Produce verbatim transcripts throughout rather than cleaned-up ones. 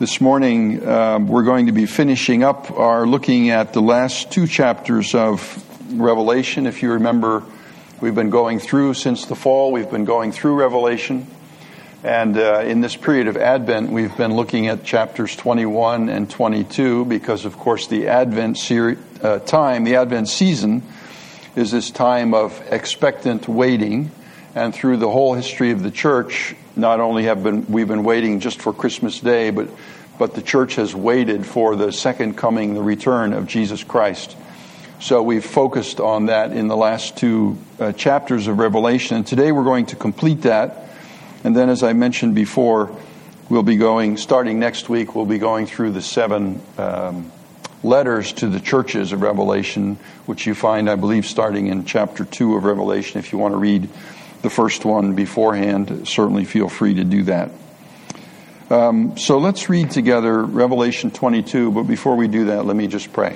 This morning, um, we're going to be finishing up our looking at the last two chapters of Revelation. If you remember, we've been going through since the fall, we've been going through Revelation. And uh, in this period of Advent, we've been looking at chapters twenty-one and twenty-two because, of course, the Advent seri- uh, time, the Advent season, is this time of expectant waiting. And through the whole history of the church, not only have been we've been waiting just for Christmas Day, but but the church has waited for the second coming, the return of Jesus Christ. So we've focused on that in the last two uh, chapters of Revelation. And today we're going to complete that. And then, as I mentioned before, we'll be going, starting next week, we'll be going through the seven um, letters to the churches of Revelation, which you find, I believe, starting in chapter two of Revelation. If you want to read the first one beforehand, certainly feel free to do that. Um, so let's read together Revelation twenty-two, but before we do that, let me just pray.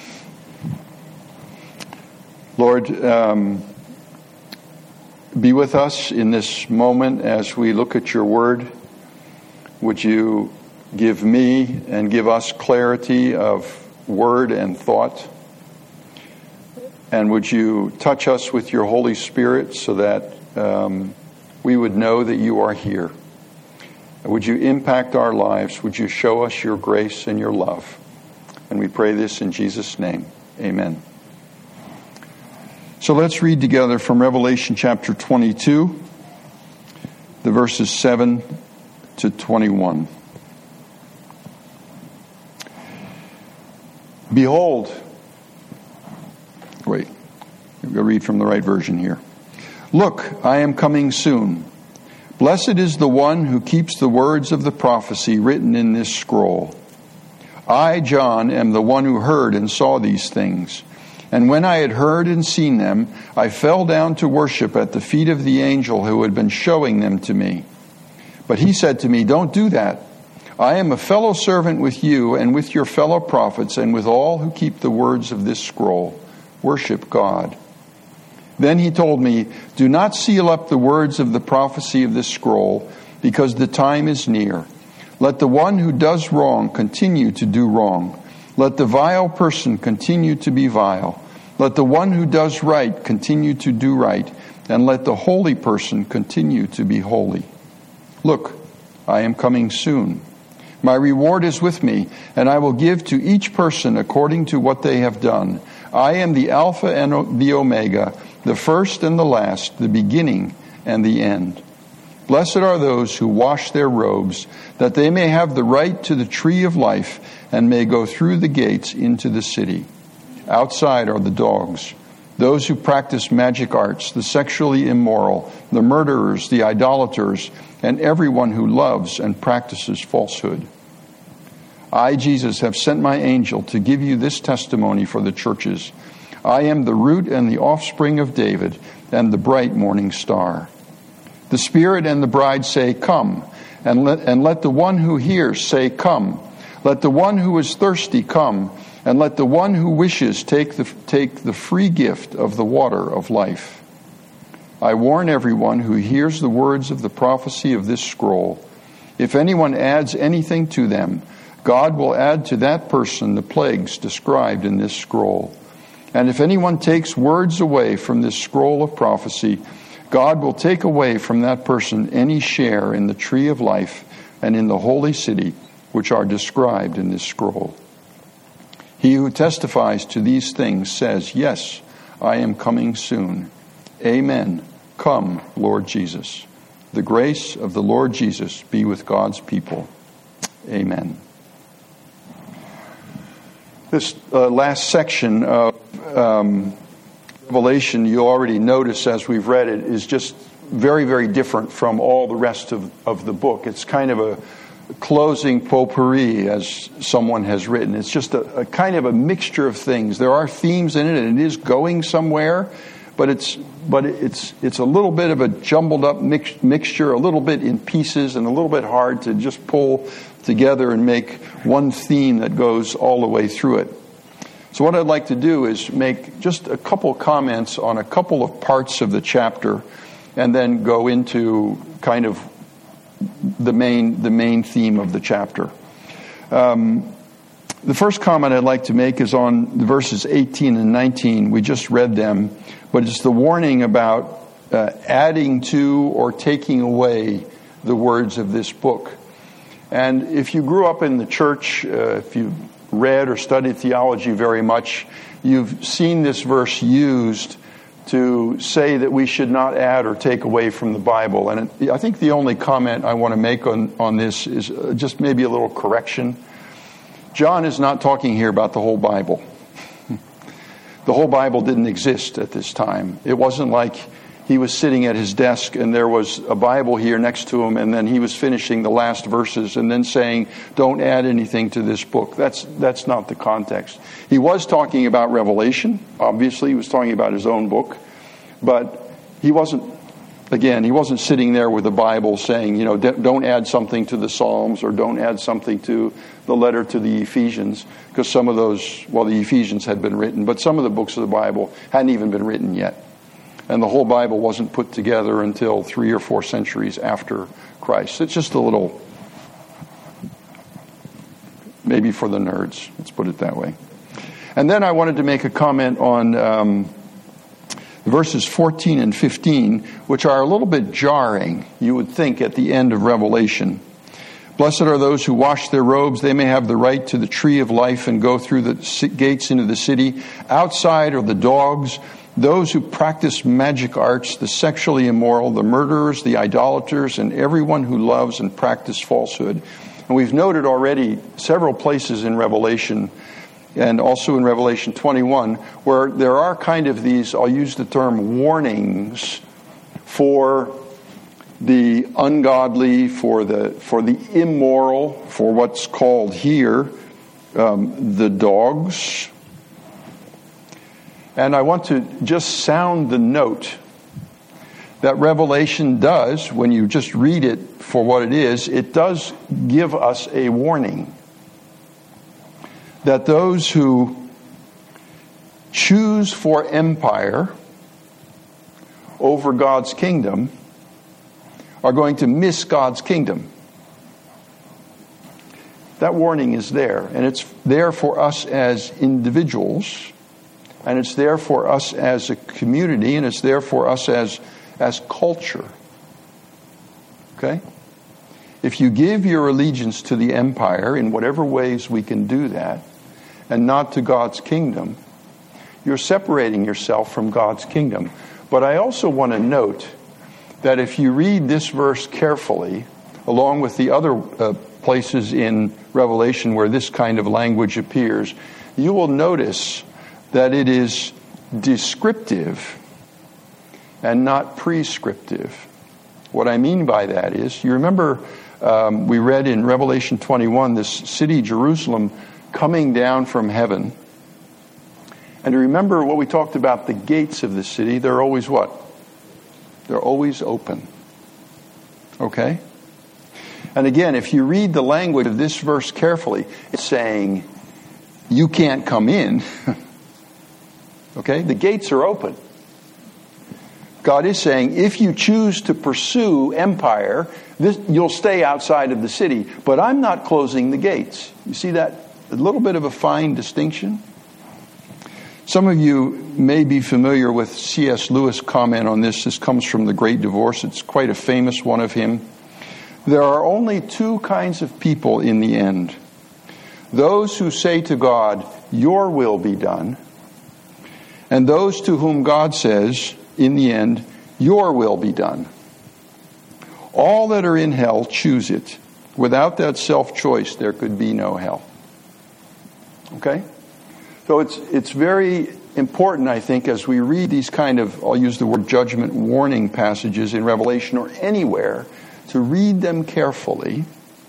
Lord, um, be with us in this moment as we look at your word. Would you give me and give us clarity of word and thought? And would you touch us with your Holy Spirit so that um, we would know that you are here? Would you impact our lives? Would you show us your grace and your love? And we pray this in Jesus' name. Amen. So let's read together from Revelation chapter twenty-two, the verses seven to twenty-one. Behold, wait, I'm going to read from the right version here. Look, I am coming soon. Blessed is the one who keeps the words of the prophecy written in this scroll. I, John, am the one who heard and saw these things. And when I had heard and seen them, I fell down to worship at the feet of the angel who had been showing them to me. But he said to me, don't do that. I am a fellow servant with you and with your fellow prophets and with all who keep the words of this scroll. Worship God. Then he told me, do not seal up the words of the prophecy of this scroll, because the time is near. Let the one who does wrong continue to do wrong. Let the vile person continue to be vile. Let the one who does right continue to do right. And let the holy person continue to be holy. Look, I am coming soon. My reward is with me, and I will give to each person according to what they have done. I am the Alpha and the Omega, the first and the last, the beginning and the end. Blessed are those who wash their robes, that they may have the right to the tree of life and may go through the gates into the city. Outside are the dogs, those who practice magic arts, the sexually immoral, the murderers, the idolaters, and everyone who loves and practices falsehood. I, Jesus, have sent my angel to give you this testimony for the churches. I am the root and the offspring of David and the bright morning star. The Spirit and the bride say, come, and let, and let the one who hears say, come. Let the one who is thirsty come, and let the one who wishes take the, take the free gift of the water of life. I warn everyone who hears the words of the prophecy of this scroll. If anyone adds anything to them, God will add to that person the plagues described in this scroll. And if anyone takes words away from this scroll of prophecy, God will take away from that person any share in the tree of life and in the holy city, which are described in this scroll. He who testifies to these things says, yes, I am coming soon. Amen. Come, Lord Jesus. The grace of the Lord Jesus be with God's people. Amen. This uh, last section of um, Revelation, you'll already notice as we've read it, is just very, very different from all the rest of, of the book. It's kind of a closing potpourri, as someone has written. It's just a, a kind of a mixture of things. There are themes in it, and it is going somewhere, but it's but it's it's a little bit of a jumbled up mix, mixture, a little bit in pieces, and a little bit hard to just pull together and make one theme that goes all the way through it. So what I'd like to do is make just a couple comments on a couple of parts of the chapter, and then go into kind of the main the main theme of the chapter. Um, the first comment I'd like to make is on the verses eighteen and nineteen. We just read them, but it's the warning about uh, adding to or taking away the words of this book. And if you grew up in the church, uh, if you read or studied theology very much, you've seen this verse used to say that we should not add or take away from the Bible. And it, I think the only comment I want to make on, on this is just maybe a little correction. John is not talking here about the whole Bible. The whole Bible didn't exist at this time. It wasn't like he was sitting at his desk and there was a Bible here next to him and then he was finishing the last verses and then saying, don't add anything to this book. That's that's not the context. He was talking about Revelation. Obviously, he was talking about his own book. But he wasn't, again, he wasn't sitting there with the Bible saying, you know, don't add something to the Psalms or don't add something to the letter to the Ephesians, because some of those, well, the Ephesians had been written, but some of the books of the Bible hadn't even been written yet. And the whole Bible wasn't put together until three or four centuries after Christ. It's just a little, maybe for the nerds, let's put it that way. And then I wanted to make a comment on um, verses fourteen and fifteen, which are a little bit jarring, you would think, at the end of Revelation. Blessed are those who wash their robes. They may have the right to the tree of life and go through the gates into the city. Outside are the dogs, those who practice magic arts, the sexually immoral, the murderers, the idolaters, and everyone who loves and practices falsehood. And we've noted already several places in Revelation, and also in Revelation twenty-one, where there are kind of these, I'll use the term, warnings for the ungodly, for the for the immoral, for what's called here um, the dogs. And I want to just sound the note that Revelation does, when you just read it for what it is, it does give us a warning that those who choose for empire over God's kingdom are going to miss God's kingdom. That warning is there, and it's there for us as individuals, and it's there for us as a community, and it's there for us as, as culture. Okay? If you give your allegiance to the empire, in whatever ways we can do that, and not to God's kingdom, you're separating yourself from God's kingdom. But I also want to note that if you read this verse carefully, along with the other uh, places in Revelation where this kind of language appears, you will notice that it is descriptive and not prescriptive. What I mean by that is, you remember um, we read in Revelation twenty-one, this city, Jerusalem, coming down from heaven. And remember what we talked about, the gates of the city, they're always what? They're always open. Okay? And again, if you read the language of this verse carefully, it's saying, you can't come in. Okay? The gates are open. God is saying, if you choose to pursue empire, this, you'll stay outside of the city. But I'm not closing the gates. You see that? A little bit of a fine distinction. Some of you may be familiar with C S Lewis' comment on this. This comes from The Great Divorce. It's quite a famous one of him. There are only two kinds of people in the end. Those who say to God, your will be done, and those to whom God says, in the end, your will be done. All that are in hell choose it. Without that self-choice, there could be no hell. Okay? So it's it's very important, I think, as we read these kind of, I'll use the word judgment warning passages in Revelation or anywhere, to read them carefully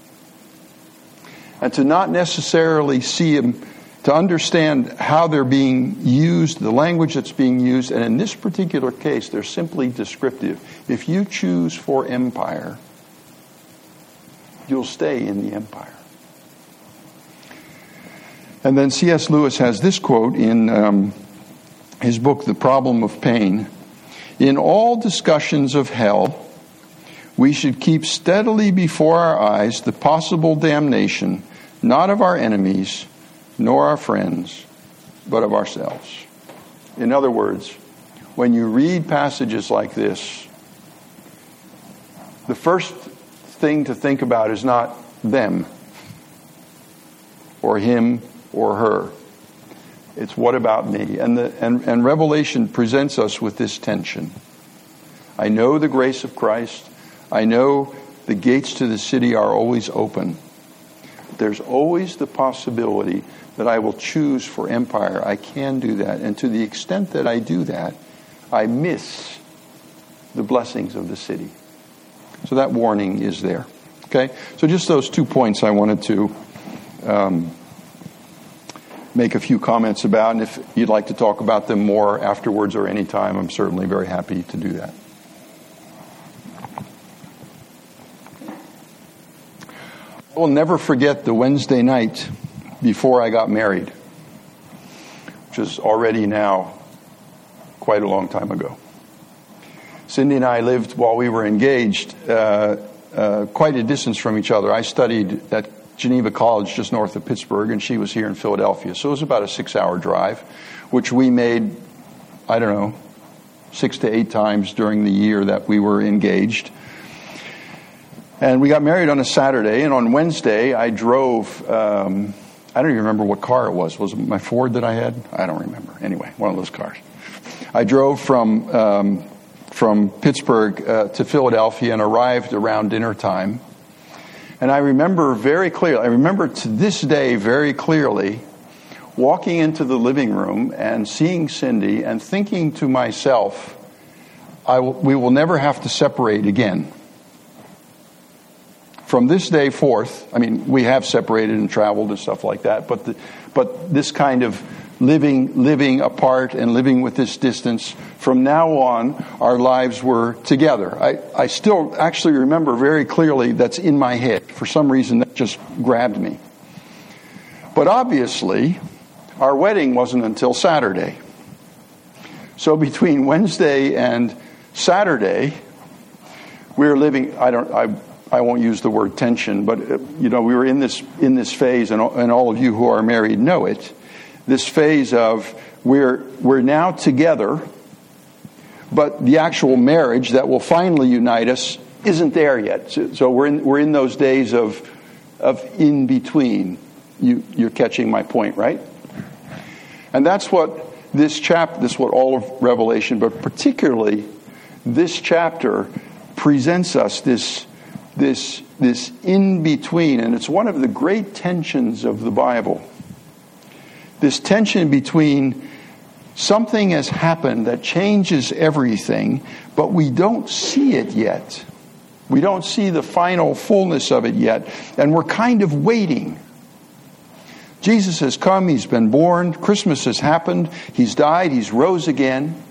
and to not necessarily see them, to understand how they're being used, the language that's being used, and in this particular case, they're simply descriptive. If you choose for empire, you'll stay in the empire. And then C S Lewis has this quote in um, his book, The Problem of Pain. In all discussions of hell, we should keep steadily before our eyes the possible damnation not of our enemies, nor our friends, but of ourselves. In other words, when you read passages like this, the first thing to think about is not them, or him, or her. It's what about me? And, the, and, and Revelation presents us with this tension. I know the grace of Christ. I know the gates to the city are always open. There's always the possibility that I will choose for empire. I can do that. And to the extent that I do that, I miss the blessings of the city. So that warning is there. Okay? So just those two points I wanted to um, make a few comments about. And if you'd like to talk about them more afterwards or anytime, I'm certainly very happy to do that. I will never forget the Wednesday night before I got married, which is already now quite a long time ago. Cindy and I lived, while we were engaged, uh, uh, quite a distance from each other. I studied at Geneva College just north of Pittsburgh, and she was here in Philadelphia. So it was about a six-hour drive, which we made, I don't know, six to eight times during the year that we were engaged. And we got married on a Saturday, and on Wednesday I drove, um, I don't even remember what car it was. Was it my Ford that I had? I don't remember. Anyway, one of those cars. I drove from um, from Pittsburgh uh, to Philadelphia and arrived around dinner time. And I remember very clearly, I remember to this day very clearly, walking into the living room and seeing Cindy and thinking to myself, I w- we will never have to separate again. From this day forth, I mean, we have separated and traveled and stuff like that, but the, but this kind of living living apart and living with this distance, from now on, our lives were together. I, I still actually remember very clearly that's in my head. For some reason, that just grabbed me. But obviously, our wedding wasn't until Saturday. So between Wednesday and Saturday, we were living, I don't, I, I won't use the word tension, but uh, you know, we were in this in this phase, and, and all of you who are married know it. This phase of we're we're now together, but the actual marriage that will finally unite us isn't there yet. So, so we're in we're in those days of of in between. You you're catching my point, right? And that's what this chapter, this is what all of Revelation, but particularly this chapter presents us this. This this in between, and it's one of the great tensions of the Bible. This tension between something has happened that changes everything, but we don't see it yet. We don't see the final fullness of it yet, and we're kind of waiting. Jesus has come, he's been born, Christmas has happened, he's died, he's rose again.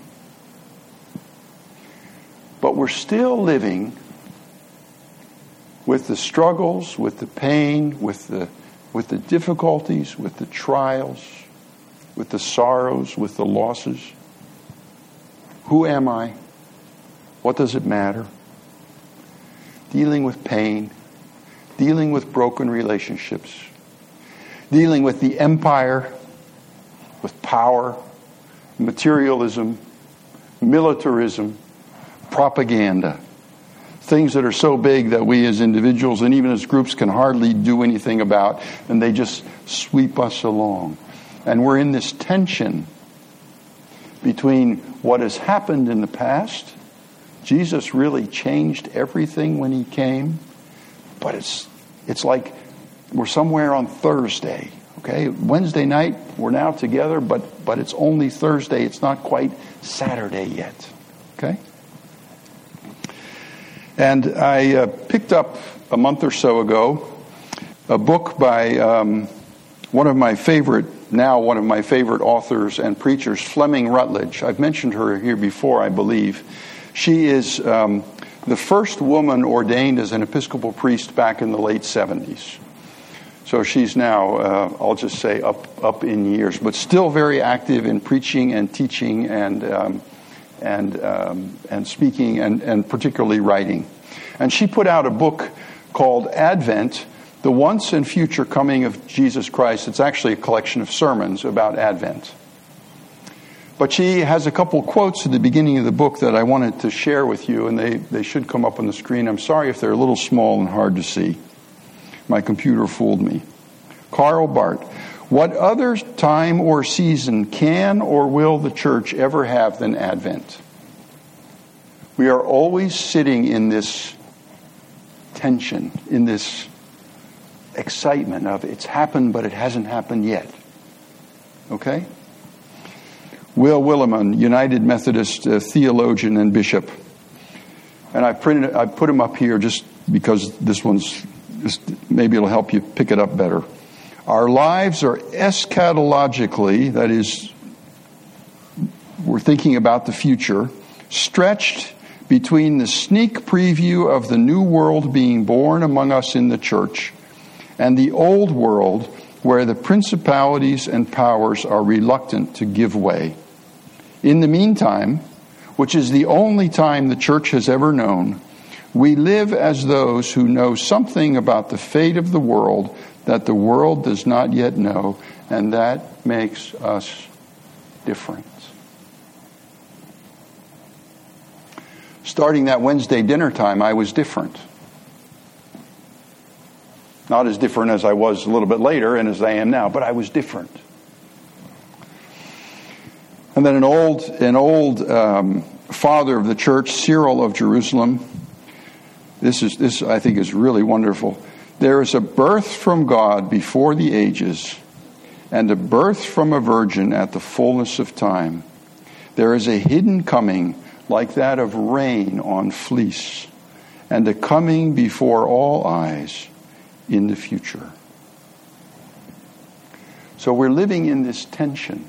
But we're still living with the struggles, with the pain, with the with the difficulties, with the trials, with the sorrows, with the losses. Who am I? What does it matter? Dealing with pain, dealing with broken relationships, dealing with the empire, with power, materialism, militarism, propaganda. Things that are so big that we as individuals and even as groups can hardly do anything about, and they just sweep us along. And we're in this tension between what has happened in the past. Jesus really changed everything when he came, but it's it's like we're somewhere on Thursday. Okay, Wednesday night we're now together, but but it's only Thursday. It's not quite Saturday yet. Okay. And I uh, picked up a month or so ago a book by um, one of my favorite, now one of my favorite authors and preachers, Fleming Rutledge. I've mentioned her here before, I believe. She is um, the first woman ordained as an Episcopal priest back in the late seventies. So she's now, uh, I'll just say, up up in years, but still very active in preaching and teaching and um, and um, and speaking and, and particularly writing. And she put out a book called Advent, The Once and Future Coming of Jesus Christ. It's actually a collection of sermons about Advent. But she has a couple quotes at the beginning of the book that I wanted to share with you, and they, they should come up on the screen. I'm sorry if they're a little small and hard to see. My computer fooled me. Karl Barth. What other time or season can or will the church ever have than Advent? We are always sitting in this tension, in this excitement of it's happened, but it hasn't happened yet. Okay? Will Willimon, United Methodist uh, theologian and bishop. And I printed, I put him up here just because this one's, just, maybe it'll help you pick it up better. Our lives are eschatologically, that is, we're thinking about the future, stretched between the sneak preview of the new world being born among us in the church and the old world where the principalities and powers are reluctant to give way. In the meantime, which is the only time the church has ever known, we live as those who know something about the fate of the world that the world does not yet know, and that makes us different. Starting that Wednesday dinner time, I was different. Not as different as I was a little bit later and as I am now, but I was different. And then an old, an old um, father of the church, Cyril of Jerusalem. This is this I think is really wonderful. There is a birth from God before the ages, and a birth from a virgin at the fullness of time. There is a hidden coming like that of rain on fleece, and a coming before all eyes in the future. So we're living in this tension.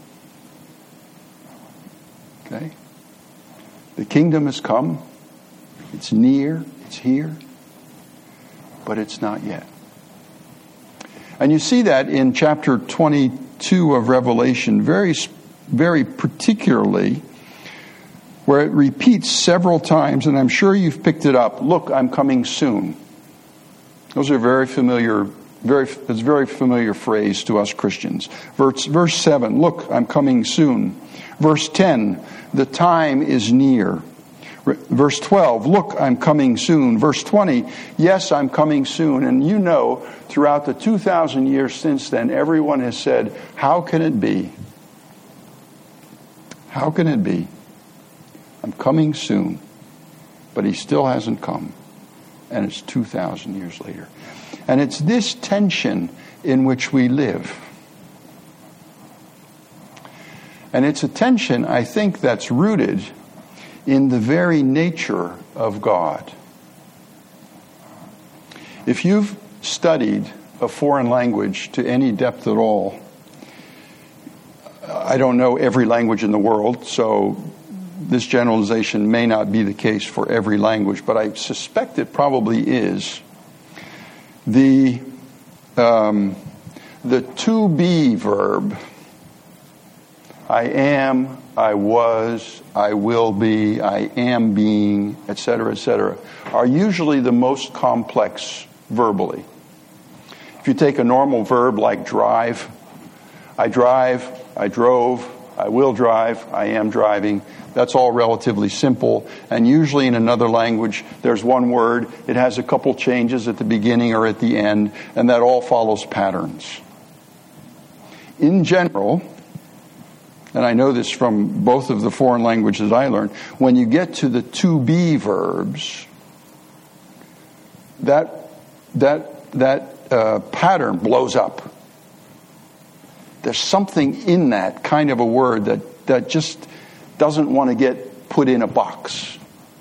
Okay? The kingdom has come. It's near. It's here. But it's not yet. And you see that in chapter twenty-two of Revelation very, very particularly, where it repeats several times, and I'm sure you've picked it up. Look, I'm coming soon. Those are very familiar, very, it's a very familiar phrase to us Christians. Verse, verse seven, look, I'm coming soon. Verse ten, the time is near. Verse twelve, look, I'm coming soon. Verse twenty, yes, I'm coming soon. And you know, throughout the two thousand years since then, everyone has said, how can it be? How can it be? I'm coming soon, but he still hasn't come. And it's two thousand years later. And it's this tension in which we live. And it's a tension, I think, that's rooted in the very nature of God. If you've studied a foreign language to any depth at all, I don't know every language in the world, so this generalization may not be the case for every language, but I suspect it probably is. The um, the to be verb, I am, I was, I will be, I am being, et cetera, et cetera, are usually the most complex verbally. If you take a normal verb like drive, I drive, I drove, I will drive, I am driving, that's all relatively simple. And usually in another language, there's one word, it has a couple changes at the beginning or at the end, and that all follows patterns. In general, and I know this from both of the foreign languages I learned, when you get to the to be verbs, that that that uh, pattern blows up. There's something in that kind of a word that, that just doesn't want to get put in a box.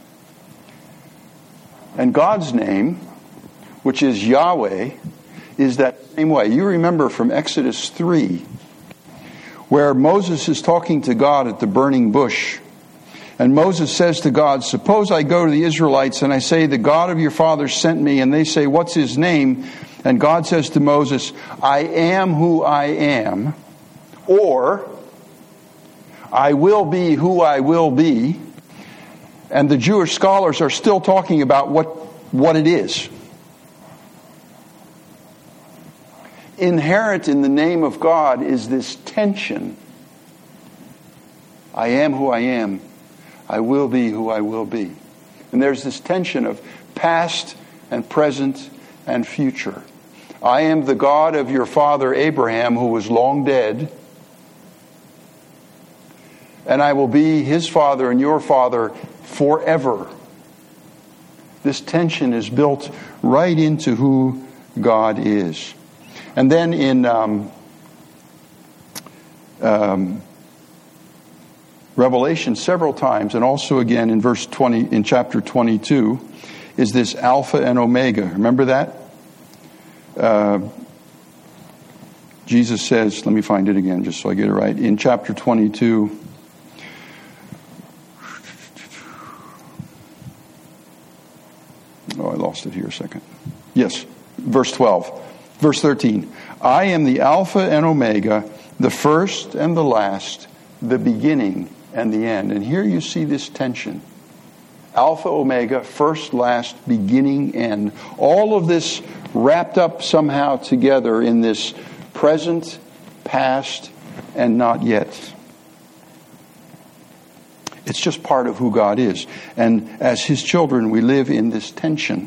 And God's name, which is Yahweh, is that same way. You remember from Exodus three, where Moses is talking to God at the burning bush. And Moses says to God, suppose I go to the Israelites and I say, the God of your fathers sent me, and they say, what's his name? And God says to Moses, I am who I am, or I will be who I will be. And the Jewish scholars are still talking about what, what it is. inherent in the name of God is this tension. I am who I am. I will be who I will be. And there's this tension of past and present and future. I am the God of your father Abraham, who was long dead, and I will be his father and your father forever. This tension is built right into who God is. And then in um, um, Revelation, several times, and also again in verse twenty, in chapter twenty-two, is this Alpha and Omega. Remember that? Uh, Jesus says, let me find it again just so I get it right. In chapter twenty-two, oh, I lost it here a second. Yes, verse twelve. Verse thirteen, I am the Alpha and Omega, the first and the last, the beginning and the end. And here you see this tension. Alpha, Omega, first, last, beginning, end. All of this wrapped up somehow together in this present, past, and not yet. It's just part of who God is. And as his children, we live in this tension.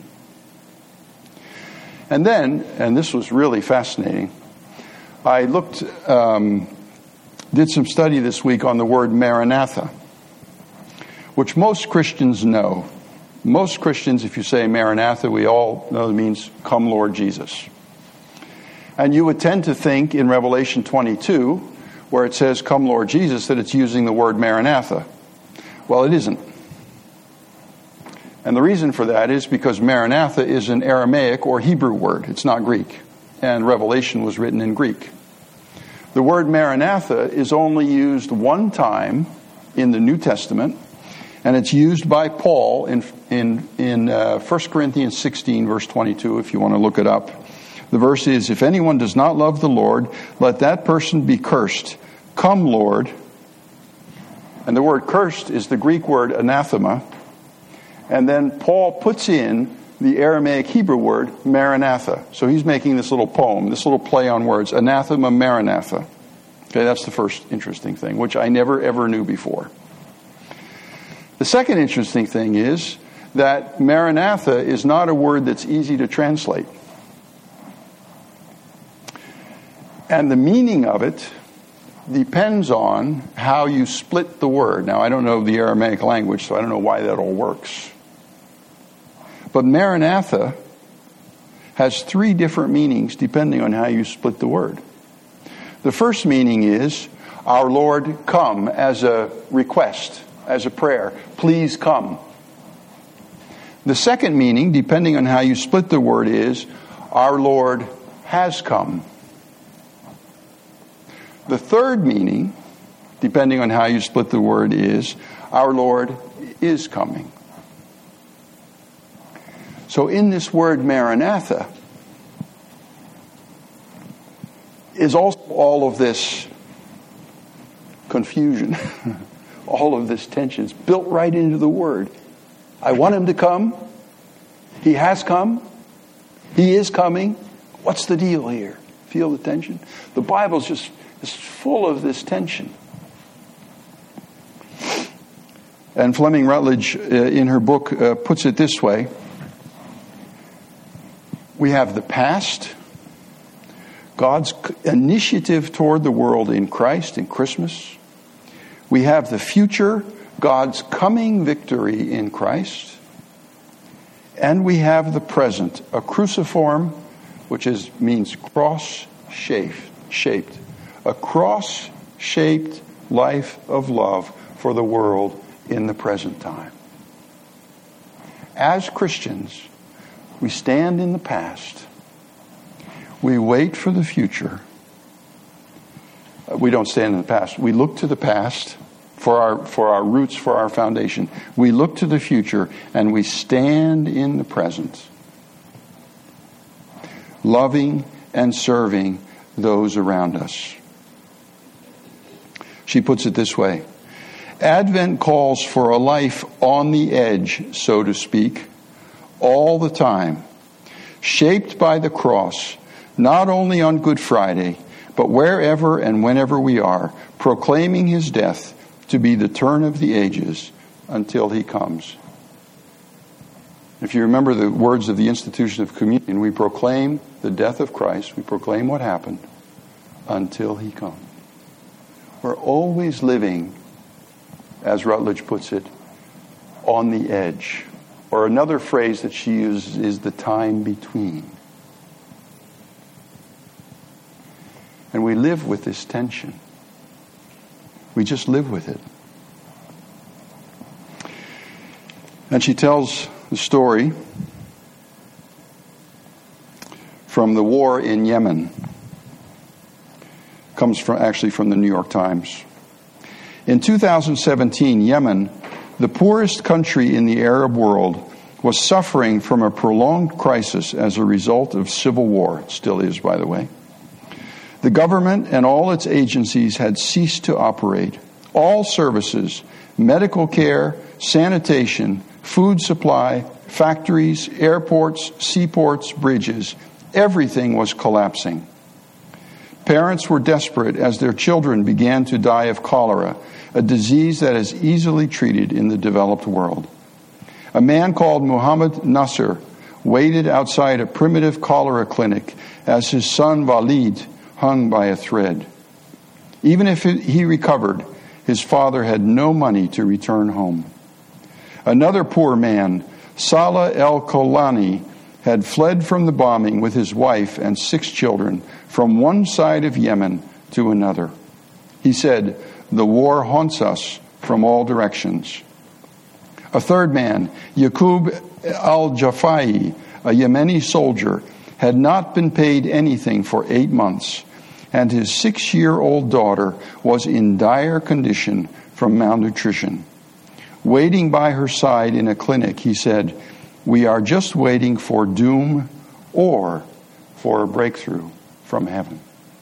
And then, and this was really fascinating, I looked, um, did some study this week on the word Maranatha, which most Christians know. Most Christians, if you say Maranatha, we all know it means, come Lord Jesus. And you would tend to think in Revelation twenty-two, where it says, come Lord Jesus, that it's using the word Maranatha. Well, it isn't. And the reason for that is because Maranatha is an Aramaic or Hebrew word. It's not Greek. And Revelation was written in Greek. The word Maranatha is only used one time in the New Testament, and it's used by Paul in in in uh, First Corinthians sixteen, verse twenty-two, if you want to look it up. The verse is, if anyone does not love the Lord, let that person be cursed. Come, Lord. And the word cursed is the Greek word anathema. And then Paul puts in the Aramaic Hebrew word Maranatha. So he's making this little poem, this little play on words, anathema, Maranatha. Okay, that's the first interesting thing, which I never ever knew before. The second interesting thing is that Maranatha is not a word that's easy to translate. And the meaning of it depends on how you split the word. Now, I don't know the Aramaic language, so I don't know why that all works. But Maranatha has three different meanings depending on how you split the word. The first meaning is, our Lord, come, as a request, as a prayer. Please come. The second meaning, depending on how you split the word, is, our Lord has come. The third meaning, depending on how you split the word, is, our Lord is coming. So in this word Maranatha is also all of this confusion, all of this tension. It's built right into the word. I want him to come. He has come. He is coming. What's the deal here? Feel the tension? The Bible's just is full of this tension. And Fleming Rutledge, uh, in her book, uh, puts it this way. We have the past, God's initiative toward the world in Christ, in Christmas. We have the future, God's coming victory in Christ. And we have the present, a cruciform, which is means cross-shaped, shaped, a cross-shaped life of love for the world in the present time. As Christians, we stand in the past. We wait for the future. We don't stand in the past. We look to the past for our for our roots, for our foundation. We look to the future and we stand in the present, loving and serving those around us. She puts it this way. Advent calls for a life on the edge, so to speak, all the time, shaped by the cross, not only on Good Friday, but wherever and whenever we are, proclaiming his death to be the turn of the ages until he comes. If you remember the words of the institution of communion, we proclaim the death of Christ, we proclaim what happened until he comes. We're always living, as Rutledge puts it, on the edge. Or another phrase that she uses is the time between. And we live with this tension. We just live with it. And she tells the story from the war in Yemen. Comes from actually from the New York Times. In two thousand seventeen, Yemen, the poorest country in the Arab world, was suffering from a prolonged crisis as a result of civil war. It still is, by the way. The government and all its agencies had ceased to operate. All services, medical care, sanitation, food supply, factories, airports, seaports, bridges, everything was collapsing. Parents were desperate as their children began to die of cholera, a disease that is easily treated in the developed world. A man called Muhammad Nasser waited outside a primitive cholera clinic as his son Walid hung by a thread. Even if he recovered, his father had no money to return home. Another poor man, Salah el-Kolani, had fled from the bombing with his wife and six children from one side of Yemen to another. He said, "The war haunts us from all directions." A third man, Yaqub al-Jafai, a Yemeni soldier, had not been paid anything for eight months, and his six-year-old daughter was in dire condition from malnutrition. Waiting by her side in a clinic, he said, "We are just waiting for doom or for a breakthrough from heaven."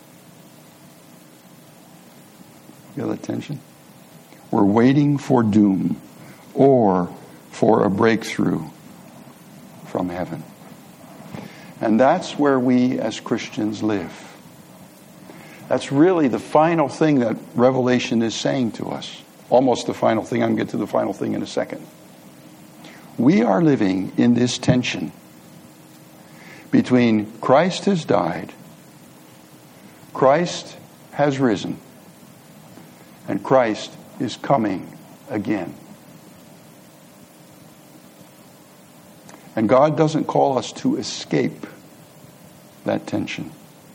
Feel that tension? We're waiting for doom or for a breakthrough from heaven. And that's where we as Christians live. That's really the final thing that Revelation is saying to us. Almost the final thing. I'm going to get to the final thing in a second. We are living in this tension between Christ has died, Christ has risen, and Christ is coming again. And God doesn't call us to escape that tension.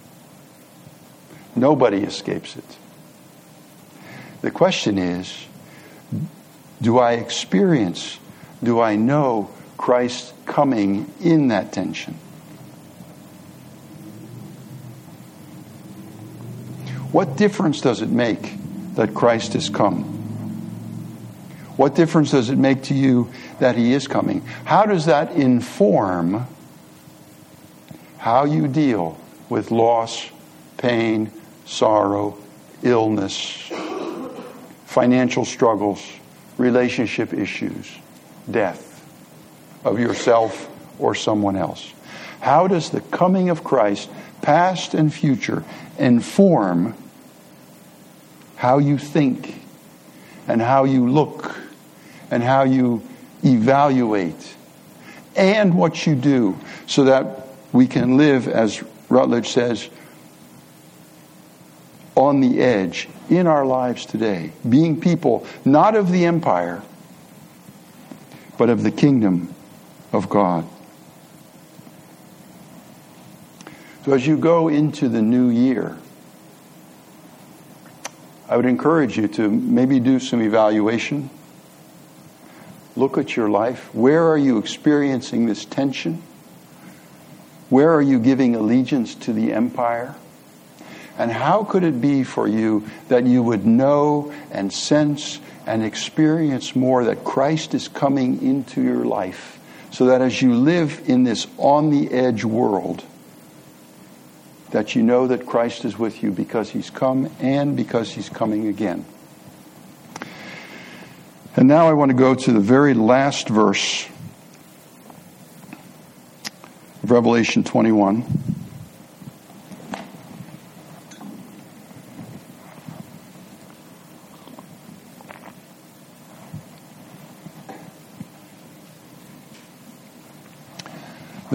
Nobody escapes it. The question is, do I experience, do I know Christ coming in that tension? What difference does it make that Christ has come? What difference does it make to you that he is coming? How does that inform how you deal with loss, pain, sorrow, illness, financial struggles, relationship issues, death of yourself or someone else? How does the coming of Christ, past and future, inform how you think and how you look and how you evaluate and what you do, so that we can live, as Rutledge says, on the edge in our lives today, being people not of the empire, but of the kingdom of God. So as you go into the new year, I would encourage you to maybe do some evaluation. Look at your life. Where are you experiencing this tension? Where are you giving allegiance to the empire? And how could it be for you that you would know and sense and experience more that Christ is coming into your life, so that as you live in this on-the-edge world, that you know that Christ is with you because he's come and because he's coming again. And now I want to go to the very last verse of Revelation twenty-one.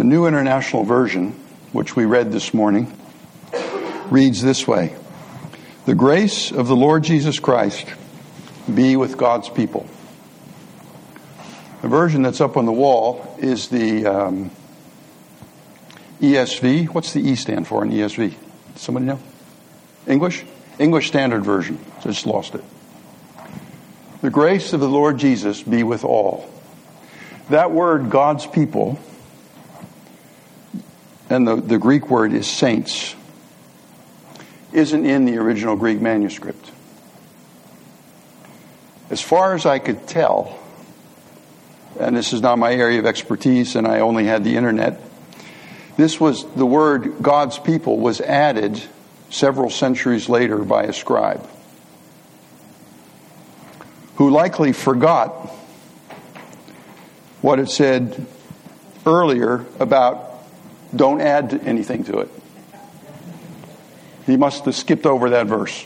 The New International Version, which we read this morning, reads this way: "The grace of the Lord Jesus Christ be with God's people." The version that's up on the wall is the um, E S V. What's the E stand for in E S V? Somebody know? English? English Standard Version. Just lost it. "The grace of the Lord Jesus be with all." That word, God's people, and the, the Greek word is saints, isn't in the original Greek manuscript. As far as I could tell, and this is not my area of expertise and I only had the internet, this was the word God's people was added several centuries later by a scribe who likely forgot what it said earlier about don't add anything to it. He must have skipped over that verse.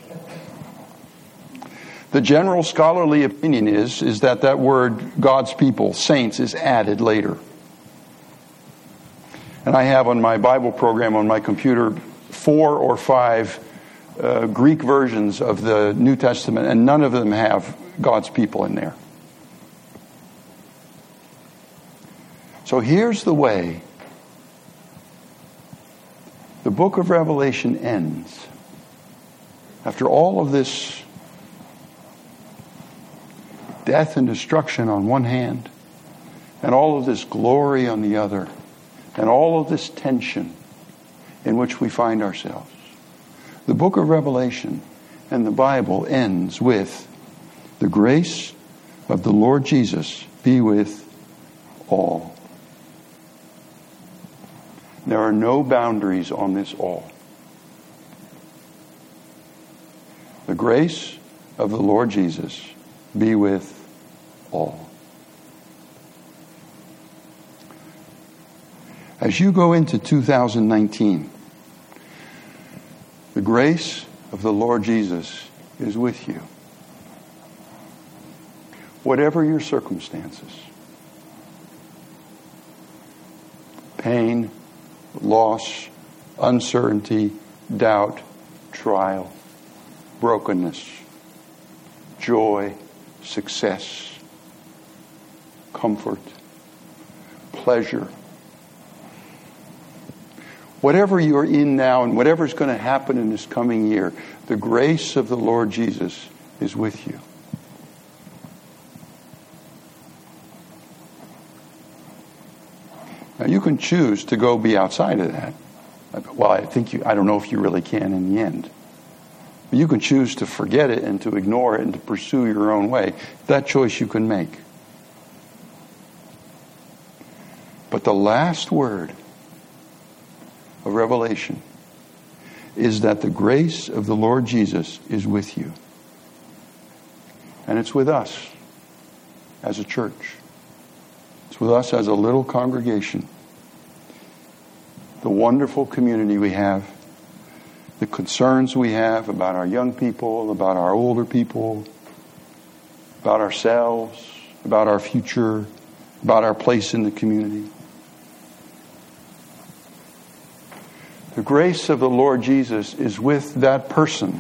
The general scholarly opinion is, is that that word, God's people, saints, is added later. And I have on my Bible program on my computer four or five uh, Greek versions of the New Testament, and none of them have God's people in there. So here's the way the book of Revelation ends. After all of this death and destruction on one hand, and all of this glory on the other, and all of this tension in which we find ourselves, the book of Revelation and the Bible ends with the grace of the Lord Jesus be with all. There are no boundaries on this all. The grace of the Lord Jesus be with all. As you go into two thousand nineteen, the grace of the Lord Jesus is with you. Whatever your circumstances, pain, loss, uncertainty, doubt, trial, brokenness, joy, success, comfort, pleasure. Whatever you're in now and whatever's going to happen in this coming year, the grace of the Lord Jesus is with you. Now you can choose to go be outside of that. Well, I think you, I don't know if you really can in the end. But you can choose to forget it and to ignore it and to pursue your own way. That choice you can make. But the last word of Revelation is that the grace of the Lord Jesus is with you. And it's with us as a church. It's with us as a little congregation. The wonderful community we have, the concerns we have about our young people, about our older people, about ourselves, about our future, about our place in the community. The grace of the Lord Jesus is with that person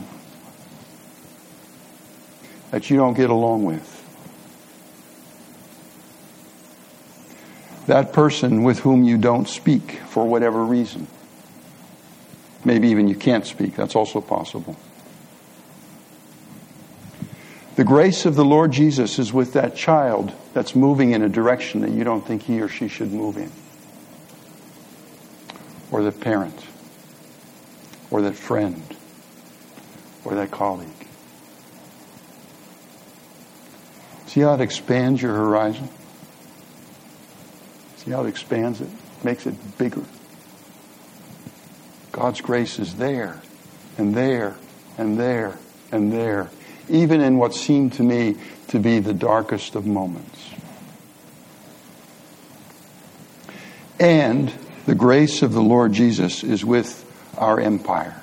that you don't get along with. That person with whom you don't speak for whatever reason. Maybe even you can't speak. That's also possible. The grace of the Lord Jesus is with that child that's moving in a direction that you don't think he or she should move in. Or the parent. Or that friend. Or that colleague. See how it expands your horizon? See how it expands it? Makes it bigger. God's grace is there, and there, and there, and there, even in what seemed to me to be the darkest of moments. And the grace of the Lord Jesus is with our empire.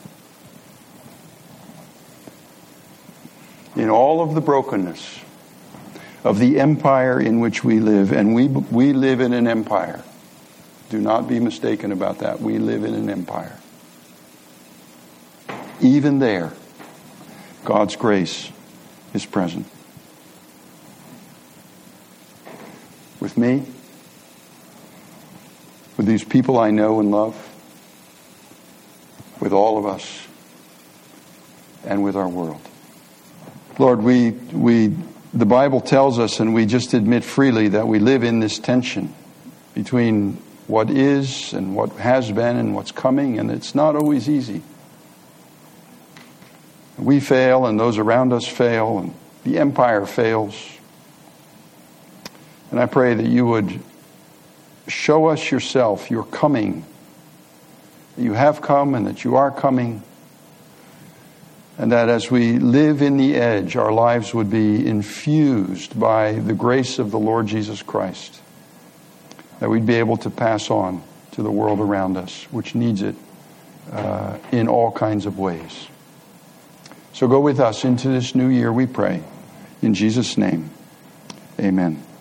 In all of the brokenness of the empire in which we live, and we we live in an empire. Do not be mistaken about that. We live in an empire. Even there, God's grace is present. With me, with these people I know and love, with all of us, and with our world. Lord, we, we, the Bible tells us, and we just admit freely, that we live in this tension between what is and what has been and what's coming, and it's not always easy. We fail, and those around us fail, and the empire fails. And I pray that you would show us yourself, your coming, that you have come and that you are coming, and that as we live in the edge, our lives would be infused by the grace of the Lord Jesus Christ, that we'd be able to pass on to the world around us, which needs it uh, in all kinds of ways. So go with us into this new year, we pray. In Jesus' name, amen.